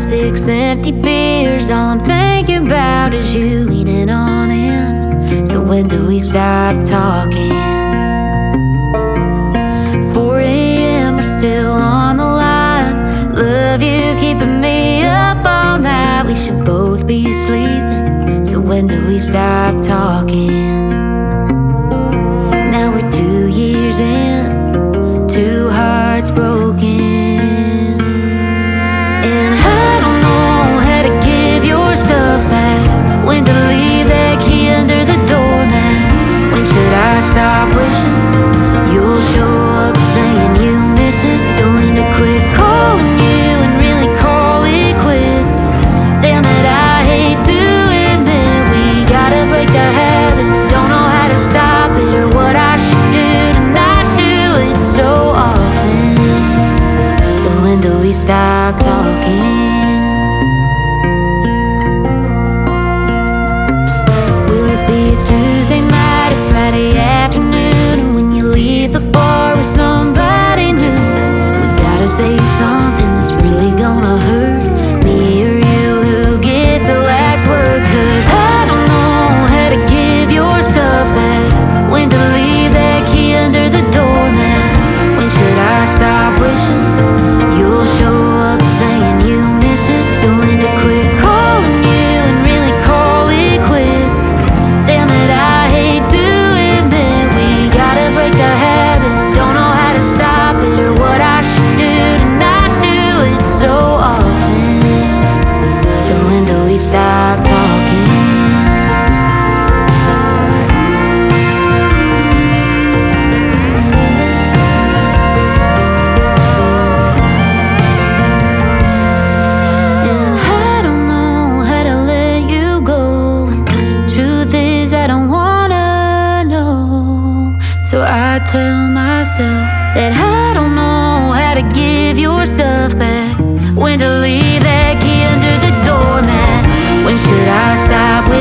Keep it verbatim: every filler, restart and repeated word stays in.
six empty beers, all I'm thinking about is you leaning on in. So when do we stop talking? four a.m. we're still on the line. Love you keeping me up all night. We should both be sleeping. So when do we stop talking? Now we're two years in, two hearts broken. And I don't know how to give your stuff back. When to leave that key under the doormat. When should I stop wishing you'll show up saying you miss it? Going to quit calling you and really call it quits. Damn it, I hate to admit we gotta break the habit. Don't know how to stop it or what I should do to not do it so often. So when do we stop talking? Will it be a Tuesday night or Friday afternoon? And when you leave the bar with somebody new, we gotta say something that's really gonna hurt. Me or you, who gets the last word? Cause I don't know how to give your stuff back. When to leave that key under the doormat. When should I stop wishing you'll show up saying you miss it? Going to quit calling you and really call it quits. Damn it, I hate to admit we gotta break the habit. Don't know how to stop it or what I should do to not do it so often. So when do we stop talking? And I don't know how to let you go. Truth is I don't wanna know. So I tell myself that I don't know how to give your stuff back. When to leave that key under the doormat. When should I stop